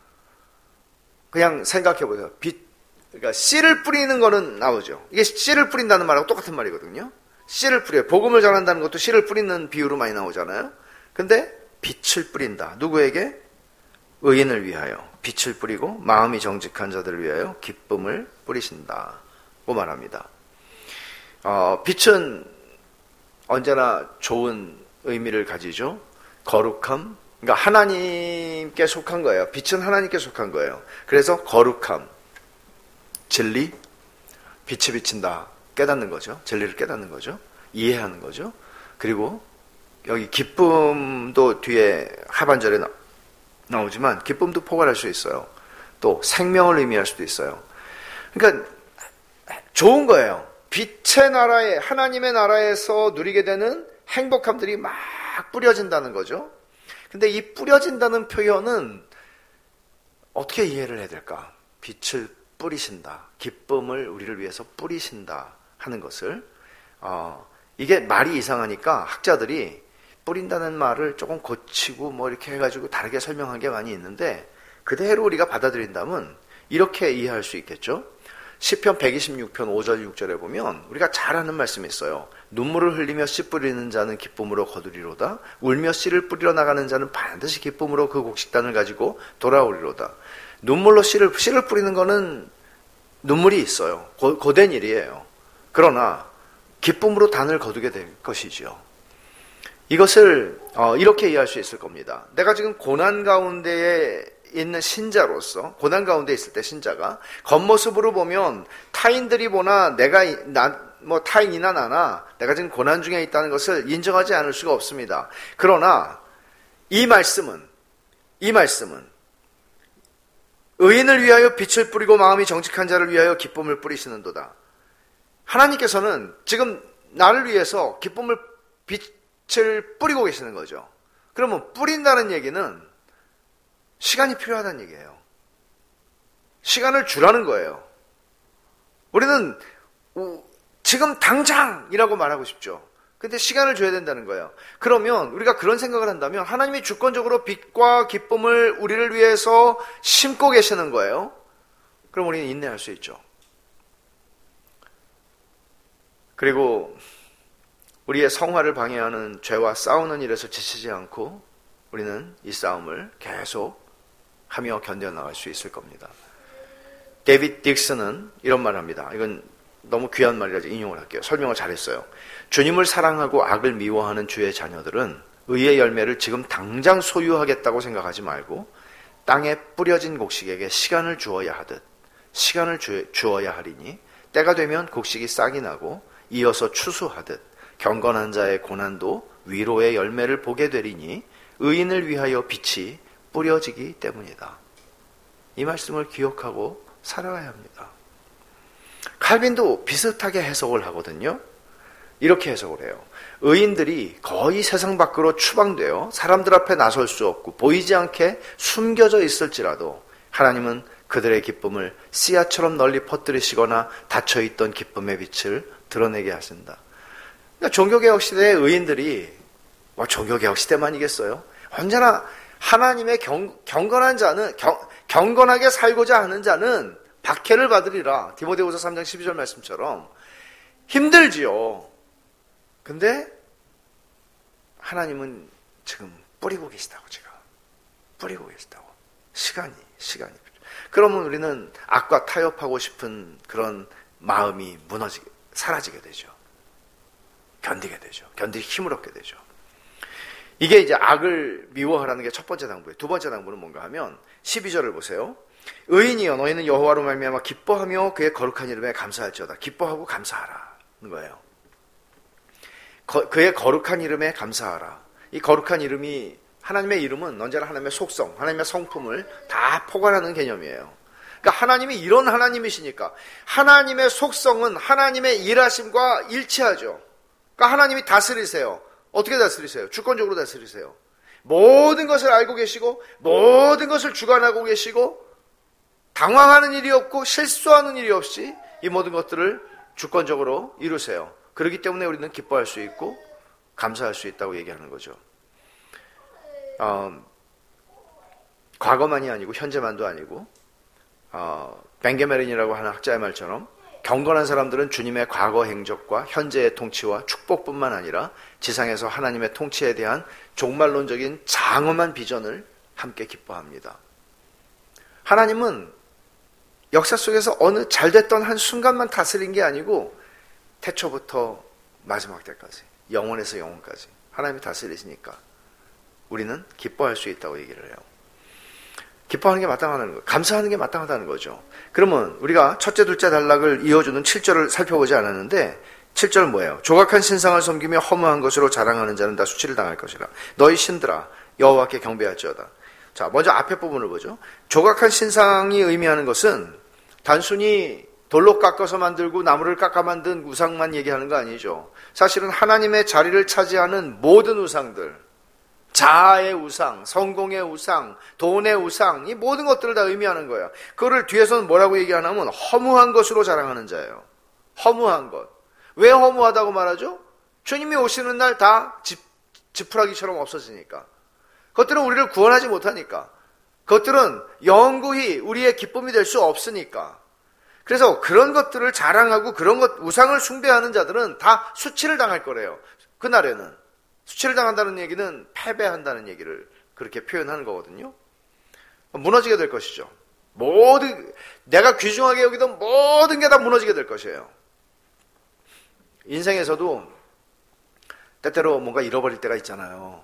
그냥 생각해 보세요. 빛, 그러니까 씨를 뿌리는 거는 나오죠. 이게 씨를 뿌린다는 말하고 똑같은 말이거든요. 씨를 뿌려요. 복음을 전한다는 것도 씨를 뿌리는 비유로 많이 나오잖아요. 근데 빛을 뿌린다. 누구에게? 의인을 위하여 빛을 뿌리고 마음이 정직한 자들을 위하여 기쁨을 뿌리신다고 말합니다. 어, 빛은 언제나 좋은 의미를 가지죠. 거룩함, 그러니까 하나님께 속한 거예요. 빛은 하나님께 속한 거예요. 그래서 거룩함, 진리, 빛이 비친다. 깨닫는 거죠. 진리를 깨닫는 거죠. 이해하는 거죠. 그리고 여기 기쁨도 뒤에 하반절에 나, 나오지만 기쁨도 포괄할 수 있어요. 또 생명을 의미할 수도 있어요. 그러니까 좋은 거예요. 빛의 나라에, 하나님의 나라에서 누리게 되는 행복함들이 막 뿌려진다는 거죠. 근데 이 뿌려진다는 표현은 어떻게 이해를 해야 될까? 빛을 뿌리신다. 기쁨을 우리를 위해서 뿌리신다 하는 것을 어, 이게 말이 이상하니까 학자들이 뿌린다는 말을 조금 고치고 뭐 이렇게 해가지고 다르게 설명한 게 많이 있는데 그대로 우리가 받아들인다면 이렇게 이해할 수 있겠죠. 시편 백이십육 편 오 절 육 절에 보면 우리가 잘 아는 말씀이 있어요. 눈물을 흘리며 씨 뿌리는 자는 기쁨으로 거두리로다. 울며 씨를 뿌리러 나가는 자는 반드시 기쁨으로 그 곡식단을 가지고 돌아오리로다. 눈물로 씨를, 씨를 뿌리는 거는 눈물이 있어요. 고, 고된 일이에요. 그러나 기쁨으로 단을 거두게 될 것이지요. 이것을 어, 이렇게 이해할 수 있을 겁니다. 내가 지금 고난 가운데에 있는 신자로서, 고난 가운데 있을 때 신자가 겉모습으로 보면 타인들이 보나 내가 나, 뭐 타인이나 나나 내가 지금 고난 중에 있다는 것을 인정하지 않을 수가 없습니다. 그러나 이 말씀은 이 말씀은 의인을 위하여 빛을 뿌리고 마음이 정직한 자를 위하여 기쁨을 뿌리시는도다. 하나님께서는 지금 나를 위해서 기쁨을 빛을 뿌리고 계시는 거죠. 그러면 뿌린다는 얘기는 시간이 필요하다는 얘기예요. 시간을 주라는 거예요. 우리는 지금 당장이라고 말하고 싶죠. 근데 시간을 줘야 된다는 거예요. 그러면 우리가 그런 생각을 한다면 하나님이 주권적으로 빛과 기쁨을 우리를 위해서 심고 계시는 거예요. 그럼 우리는 인내할 수 있죠. 그리고 우리의 성화를 방해하는 죄와 싸우는 일에서 지치지 않고 우리는 이 싸움을 계속 하며 견뎌나갈 수 있을 겁니다. 데이비드 딕슨은 이런 말을 합니다. 이건 너무 귀한 말이라서 인용을 할게요. 설명을 잘했어요. 주님을 사랑하고 악을 미워하는 주의 자녀들은 의의 열매를 지금 당장 소유하겠다고 생각하지 말고 땅에 뿌려진 곡식에게 시간을 주어야 하듯 시간을 주, 주어야 하리니 때가 되면 곡식이 싹이 나고 이어서 추수하듯 경건한 자의 고난도 위로의 열매를 보게 되리니 의인을 위하여 빛이 뿌려지기 때문이다. 이 말씀을 기억하고 살아가야 합니다. 칼빈도 비슷하게 해석을 하거든요. 이렇게 해석을 해요. 의인들이 거의 세상 밖으로 추방되어 사람들 앞에 나설 수 없고 보이지 않게 숨겨져 있을지라도 하나님은 그들의 기쁨을 씨앗처럼 널리 퍼뜨리시거나 닫혀있던 기쁨의 빛을 드러내게 하신다. 그러니까 종교개혁 시대의 의인들이 뭐 종교개혁 시대만이겠어요? 언제나 하나님의 경, 경건한 자는 경, 경건하게 살고자 하는 자는 박해를 받으리라. 디모데후서 삼 장 십이 절 말씀처럼 힘들지요. 근데 하나님은 지금 뿌리고 계시다고 지금 뿌리고 계시다고 시간이 시간이 그러면 우리는 악과 타협하고 싶은 그런 마음이 무너지게 사라지게 되죠. 견디게 되죠. 견디기 힘을 얻게 되죠. 이게 이제 악을 미워하라는 게 첫 번째 당부예요. 두 번째 당부는 뭔가 하면 십이 절을 보세요. 의인이여 너희는 여호와로 말미암아 기뻐하며 그의 거룩한 이름에 감사할지어다. 기뻐하고 감사하라는 거예요. 거, 그의 거룩한 이름에 감사하라. 이 거룩한 이름이 하나님의 이름은 언제나 하나님의 속성, 하나님의 성품을 다 포괄하는 개념이에요. 그러니까 하나님이 이런 하나님이시니까 하나님의 속성은 하나님의 일하심과 일치하죠. 그러니까 하나님이 다스리세요. 어떻게 다스리세요? 주권적으로 다스리세요. 모든 것을 알고 계시고 모든 것을 주관하고 계시고 당황하는 일이 없고 실수하는 일이 없이 이 모든 것들을 주권적으로 이루세요. 그렇기 때문에 우리는 기뻐할 수 있고 감사할 수 있다고 얘기하는 거죠. 어, 과거만이 아니고 현재만도 아니고 어, 벤게메린이라고 하는 학자의 말처럼 경건한 사람들은 주님의 과거 행적과 현재의 통치와 축복뿐만 아니라 지상에서 하나님의 통치에 대한 종말론적인 장엄한 비전을 함께 기뻐합니다. 하나님은 역사 속에서 어느 잘됐던 한 순간만 다스린 게 아니고 태초부터 마지막 때까지 영원에서 영원까지 하나님이 다스리시니까 우리는 기뻐할 수 있다고 얘기를 해요. 기뻐하는 게 마땅하다는 거, 감사하는 게 마땅하다는 거죠. 그러면 우리가 첫째, 둘째 단락을 이어주는 칠 절을 살펴보지 않았는데 칠 절 뭐예요? 조각한 신상을 섬기며 허무한 것으로 자랑하는 자는 다 수치를 당할 것이라. 너희 신들아 여호와께 경배할지어다. 자, 먼저 앞에 부분을 보죠. 조각한 신상이 의미하는 것은 단순히 돌로 깎아서 만들고 나무를 깎아 만든 우상만 얘기하는 거 아니죠. 사실은 하나님의 자리를 차지하는 모든 우상들, 자아의 우상, 성공의 우상, 돈의 우상, 이 모든 것들을 다 의미하는 거예요. 그거를 뒤에서는 뭐라고 얘기하냐면 허무한 것으로 자랑하는 자예요. 허무한 것. 왜 허무하다고 말하죠? 주님이 오시는 날 다 지푸라기처럼 없어지니까. 그것들은 우리를 구원하지 못하니까. 그것들은 영구히 우리의 기쁨이 될 수 없으니까. 그래서 그런 것들을 자랑하고 그런 것, 우상을 숭배하는 자들은 다 수치를 당할 거래요. 그날에는. 수치를 당한다는 얘기는 패배한다는 얘기를 그렇게 표현하는 거거든요. 무너지게 될 것이죠. 모든, 내가 귀중하게 여기던 모든 게 다 무너지게 될 것이에요. 인생에서도 때때로 뭔가 잃어버릴 때가 있잖아요.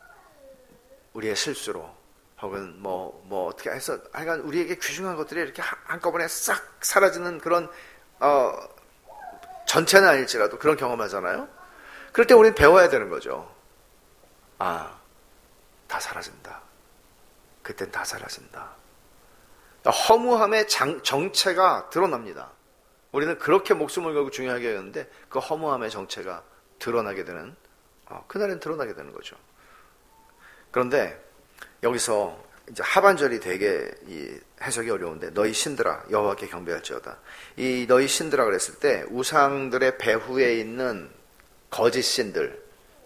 우리의 실수로. 혹은 뭐, 뭐 어떻게 해서, 하여간 우리에게 귀중한 것들이 이렇게 한꺼번에 싹 사라지는 그런, 어, 전체는 아닐지라도 그런 경험하잖아요. 그럴 때 우리는 배워야 되는 거죠. 아, 다 사라진다. 그땐 다 사라진다. 허무함의 장, 정체가 드러납니다. 우리는 그렇게 목숨을 걸고 중요하게 했는데 그 허무함의 정체가 드러나게 되는, 어, 그날엔 드러나게 되는 거죠. 그런데 여기서 이제 하반절이 되게 이 해석이 어려운데 너희 신들아 여호와께 경배할지어다. 이 너희 신들아 그랬을 때 우상들의 배후에 있는 거짓 신들,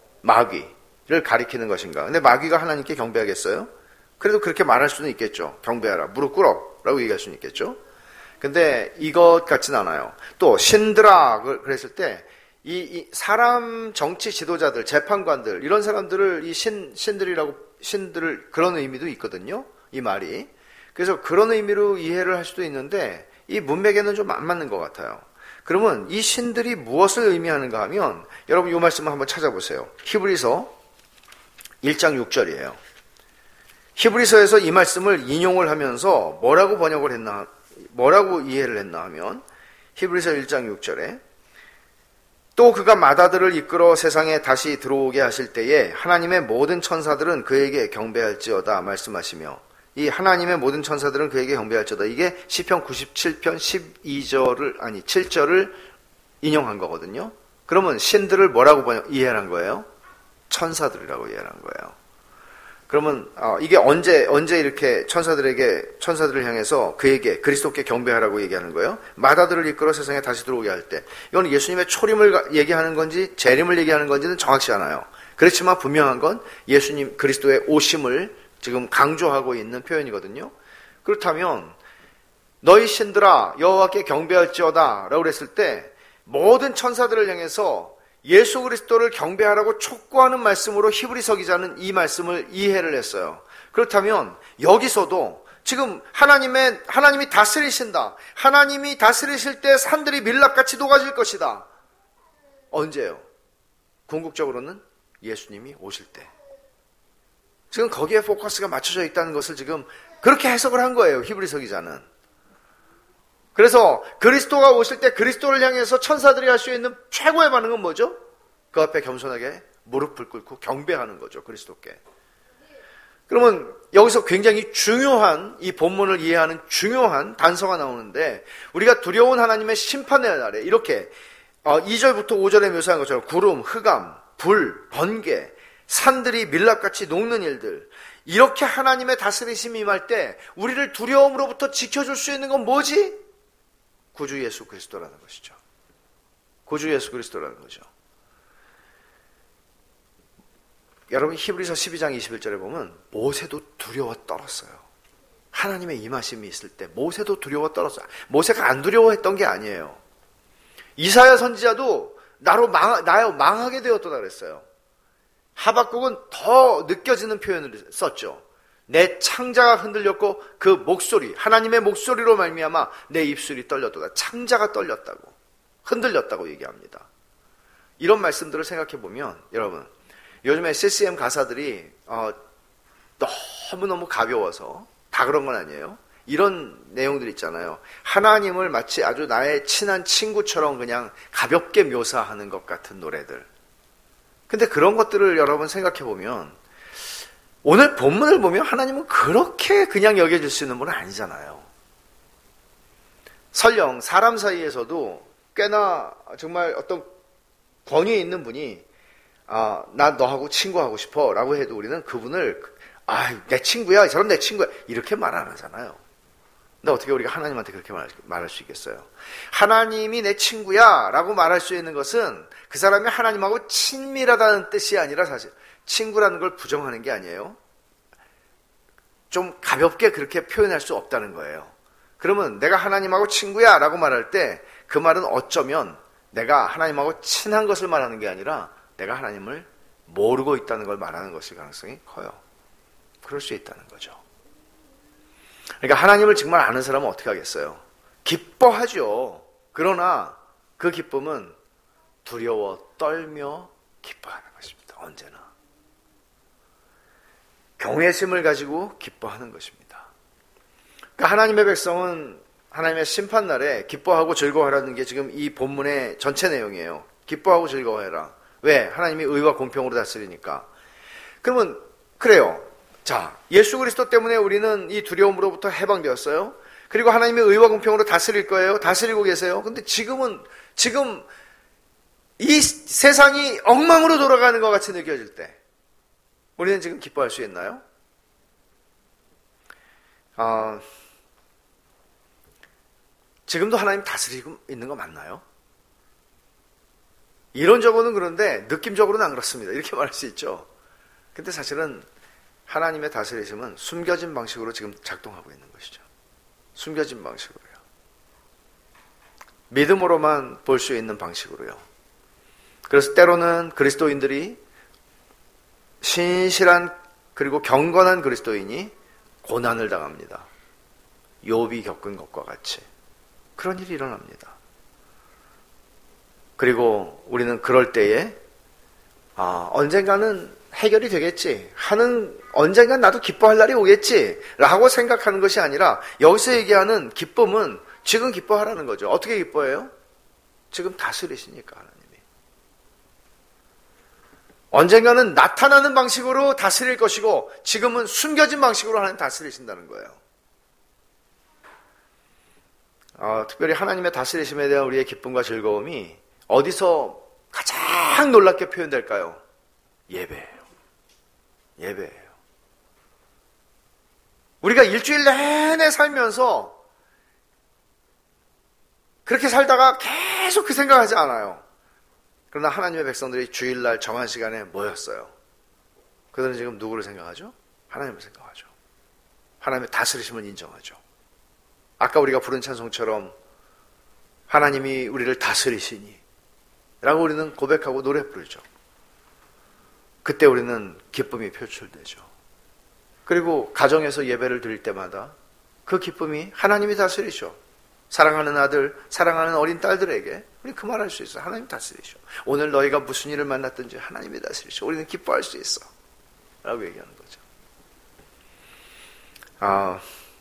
마귀를 가리키는 것인가? 근데 마귀가 하나님께 경배하겠어요? 그래도 그렇게 말할 수는 있겠죠. 경배하라, 무릎 꿇어 라고 얘기할 수는 있겠죠. 근데 이것 같진 않아요. 또 신들아 그랬을 때 이, 이 사람 정치 지도자들, 재판관들 이런 사람들을 이 신, 신들이라고 신들을 그런 의미도 있거든요. 이 말이. 그래서 그런 의미로 이해를 할 수도 있는데 이 문맥에는 좀 안 맞는 것 같아요. 그러면 이 신들이 무엇을 의미하는가 하면 여러분 이 말씀을 한번 찾아보세요. 히브리서 일 장 육 절이에요. 히브리서에서 이 말씀을 인용을 하면서 뭐라고 번역을 했나, 뭐라고 이해를 했나 하면 히브리서 일 장 육 절에 또 그가 마다들을 이끌어 세상에 다시 들어오게 하실 때에 하나님의 모든 천사들은 그에게 경배할지어다 말씀하시며, 이 하나님의 모든 천사들은 그에게 경배할지어다, 이게 시편 구십칠 편 십이 절을 아니 칠 절을 인용한 거거든요. 그러면 신들을 뭐라고 번역, 이해한 거예요? 천사들이라고 이해한 거예요. 그러면 어, 이게 언제 언제 이렇게 천사들에게 천사들을 향해서 그에게 그리스도께 경배하라고 얘기하는 거예요? 마다들을 이끌어 세상에 다시 들어오게 할 때, 이건 예수님의 초림을 얘기하는 건지 재림을 얘기하는 건지는 정확치 않아요. 그렇지만 분명한 건 예수님 그리스도의 오심을 지금 강조하고 있는 표현이거든요. 그렇다면 너희 신들아 여호와께 경배할지어다 라고 그랬을 때 모든 천사들을 향해서 예수 그리스도를 경배하라고 촉구하는 말씀으로 히브리서 기자는 이 말씀을 이해를 했어요. 그렇다면 여기서도 지금 하나님의, 하나님이 다스리신다. 하나님이 다스리실 때 산들이 밀랍같이 녹아질 것이다. 언제요? 궁극적으로는 예수님이 오실 때. 지금 거기에 포커스가 맞춰져 있다는 것을 지금 그렇게 해석을 한 거예요. 히브리서 기자는. 그래서 그리스도가 오실 때 그리스도를 향해서 천사들이 할 수 있는 최고의 반응은 뭐죠? 그 앞에 겸손하게 무릎을 꿇고 경배하는 거죠. 그리스도께. 그러면 여기서 굉장히 중요한, 이 본문을 이해하는 중요한 단서가 나오는데, 우리가 두려운 하나님의 심판의 날에 이렇게 이 절부터 오 절에 묘사한 것처럼 구름, 흑암, 불, 번개, 산들이 밀랍같이 녹는 일들, 이렇게 하나님의 다스리심이 임할 때 우리를 두려움으로부터 지켜줄 수 있는 건 뭐지? 구주 예수 그리스도라는 것이죠. 구주 예수 그리스도라는 거죠. 여러분 히브리서 십이 장 이십일 절에 보면 모세도 두려워 떨었어요. 하나님의 임하심이 있을 때 모세도 두려워 떨었어요. 모세가 안 두려워했던 게 아니에요. 이사야 선지자도 나로 망, 나요 망하게 되었다 그랬어요. 하박국은 더 느껴지는 표현을 썼죠. 내 창자가 흔들렸고 그 목소리, 하나님의 목소리로 말미암아 내 입술이 떨렸도다. 창자가 떨렸다고, 흔들렸다고 얘기합니다. 이런 말씀들을 생각해 보면 여러분, 요즘에 씨씨엠 가사들이 어, 너무너무 가벼워서 다 그런 건 아니에요. 이런 내용들 있잖아요. 하나님을 마치 아주 나의 친한 친구처럼 그냥 가볍게 묘사하는 것 같은 노래들. 근데 그런 것들을 여러분 생각해 보면 오늘 본문을 보면 하나님은 그렇게 그냥 여겨질 수 있는 분은 아니잖아요. 설령 사람 사이에서도 꽤나 정말 어떤 권위 있는 분이 아, 나 너하고 친구하고 싶어 라고 해도 우리는 그분을 아, 내 친구야, 이 사람 내 친구야 이렇게 말 안 하잖아요. 근데 어떻게 우리가 하나님한테 그렇게 말, 말할 수 있겠어요? 하나님이 내 친구야 라고 말할 수 있는 것은 그 사람이 하나님하고 친밀하다는 뜻이 아니라 사실 친구라는 걸 부정하는 게 아니에요. 좀 가볍게 그렇게 표현할 수 없다는 거예요. 그러면 내가 하나님하고 친구야 라고 말할 때 그 말은 어쩌면 내가 하나님하고 친한 것을 말하는 게 아니라 내가 하나님을 모르고 있다는 걸 말하는 것일 가능성이 커요. 그럴 수 있다는 거죠. 그러니까 하나님을 정말 아는 사람은 어떻게 하겠어요? 기뻐하죠. 그러나 그 기쁨은 두려워 떨며 기뻐하는 것입니다. 언제나. 경외심을 가지고 기뻐하는 것입니다. 그러니까 하나님의 백성은 하나님의 심판날에 기뻐하고 즐거워하라는 게 지금 이 본문의 전체 내용이에요. 기뻐하고 즐거워해라. 왜? 하나님이 의와 공평으로 다스리니까. 그러면 그래요. 자, 예수 그리스도 때문에 우리는 이 두려움으로부터 해방되었어요. 그리고 하나님의 의와 공평으로 다스릴 거예요. 다스리고 계세요. 근데 지금은 지금 이 세상이 엉망으로 돌아가는 것 같이 느껴질 때 우리는 지금 기뻐할 수 있나요? 아, 지금도 하나님 다스리고 있는 거 맞나요? 이론적으로는 그런데 느낌적으로는 안 그렇습니다. 이렇게 말할 수 있죠. 근데 사실은 하나님의 다스리심은 숨겨진 방식으로 지금 작동하고 있는 것이죠. 숨겨진 방식으로요. 믿음으로만 볼 수 있는 방식으로요. 그래서 때로는 그리스도인들이 신실한 그리고 경건한 그리스도인이 고난을 당합니다. 욥이 겪은 것과 같이 그런 일이 일어납니다. 그리고 우리는 그럴 때에 아, 언젠가는 해결이 되겠지 하는, 언젠간 나도 기뻐할 날이 오겠지 라고 생각하는 것이 아니라 여기서 얘기하는 기쁨은 지금 기뻐하라는 거죠. 어떻게 기뻐해요? 지금 다스리시니까 하나님이. 언젠가는 나타나는 방식으로 다스릴 것이고 지금은 숨겨진 방식으로 하나님 다스리신다는 거예요. 어, 특별히 하나님의 다스리심에 대한 우리의 기쁨과 즐거움이 어디서 가장 놀랍게 표현될까요? 예배예요. 예배예요. 우리가 일주일 내내 살면서 그렇게 살다가 계속 그 생각하지 않아요. 그러나 하나님의 백성들이 주일날 정한 시간에 모였어요. 그들은 지금 누구를 생각하죠? 하나님을 생각하죠. 하나님의 다스리심을 인정하죠. 아까 우리가 부른 찬송처럼 하나님이 우리를 다스리시니 라고 우리는 고백하고 노래 부르죠. 그때 우리는 기쁨이 표출되죠. 그리고 가정에서 예배를 드릴 때마다 그 기쁨이 하나님이 다스리셔. 사랑하는 아들, 사랑하는 어린 딸들에게 우리 그 말 할 수 있어. 하나님 다스리셔. 오늘 너희가 무슨 일을 만났든지 하나님이 다스리셔. 우리는 기뻐할 수 있어 라고 얘기하는 거죠. 아,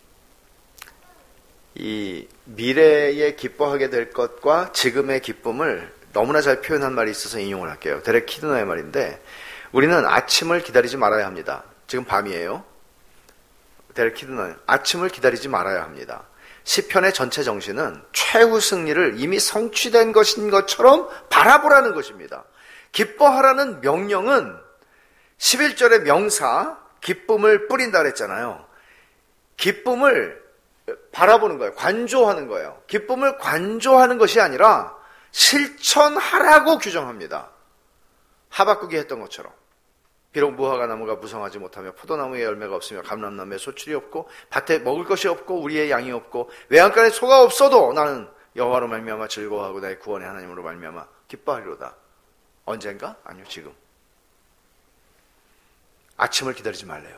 이 미래에 기뻐하게 될 것과 지금의 기쁨을 너무나 잘 표현한 말이 있어서 인용을 할게요. 데렉 키드너의 말인데, 우리는 아침을 기다리지 말아야 합니다. 지금 밤이에요. 데렉 키드너, 아침을 기다리지 말아야 합니다. 시편의 전체 정신은 최후 승리를 이미 성취된 것인 것처럼 바라보라는 것입니다. 기뻐하라는 명령은 십일 절의 명사 기쁨을 뿌린다 그랬잖아요. 기쁨을 바라보는 거예요. 관조하는 거예요. 기쁨을 관조하는 것이 아니라 실천하라고 규정합니다. 하박국이 했던 것처럼. 비록 무화과 나무가 무성하지 못하며 포도나무에 열매가 없으며 감람나무에 소출이 없고 밭에 먹을 것이 없고 우리의 양이 없고 외양간에 소가 없어도 나는 여호와로 말미암아 즐거워하고 나의 구원의 하나님으로 말미암아 기뻐하리로다. 언젠가? 아니요, 지금. 아침을 기다리지 말래요.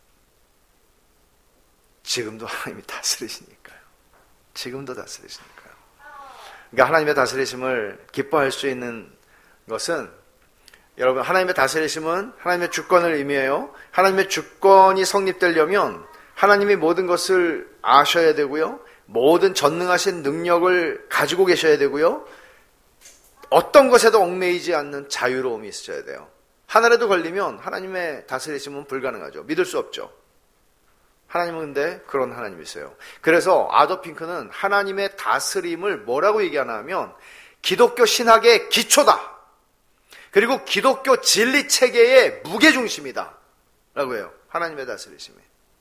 지금도 하나님이 다스리시니까요. 지금도 다스리시니까요. 그러니까 하나님의 다스리심을 기뻐할 수 있는 것은 여러분, 하나님의 다스리심은 하나님의 주권을 의미해요. 하나님의 주권이 성립되려면 하나님이 모든 것을 아셔야 되고요. 모든 전능하신 능력을 가지고 계셔야 되고요. 어떤 것에도 얽매이지 않는 자유로움이 있어야 돼요. 하늘에도 걸리면 하나님의 다스리심은 불가능하죠. 믿을 수 없죠. 하나님은 근데 그런 하나님이세요. 그래서 아도 핑크는 하나님의 다스림을 뭐라고 얘기하냐면 기독교 신학의 기초다. 그리고 기독교 진리 체계의 무게중심이다 라고 해요. 하나님의 다스리심이.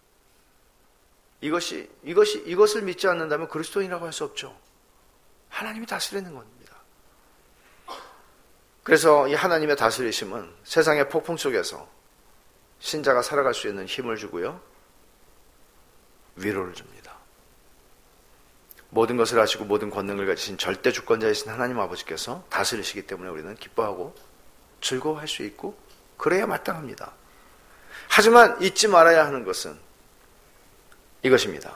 이것이, 이것이, 이것을 믿지 않는다면 그리스도인이라고 할 수 없죠. 하나님이 다스리는 겁니다. 그래서 이 하나님의 다스리심은 세상의 폭풍 속에서 신자가 살아갈 수 있는 힘을 주고요. 위로를 줍니다. 모든 것을 아시고 모든 권능을 가지신 절대 주권자이신 하나님 아버지께서 다스리시기 때문에 우리는 기뻐하고 즐거워할 수 있고 그래야 마땅합니다. 하지만 잊지 말아야 하는 것은 이것입니다.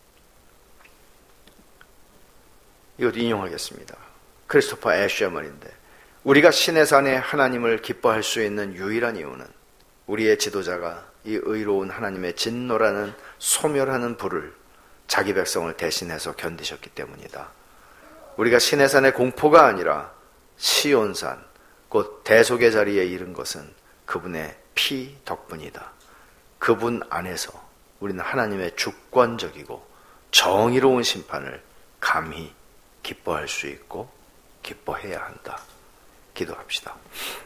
이것도 인용하겠습니다. 크리스토퍼 애쉬의 말인데 우리가 신의 산에 하나님을 기뻐할 수 있는 유일한 이유는 우리의 지도자가 이 의로운 하나님의 진노라는 소멸하는 불을 자기 백성을 대신해서 견디셨기 때문이다. 우리가 신의 산의 공포가 아니라 시온산 곧 대속의 자리에 이른 것은 그분의 피 덕분이다. 그분 안에서 우리는 하나님의 주권적이고 정의로운 심판을 감히 기뻐할 수 있고 기뻐해야 한다. 기도합시다.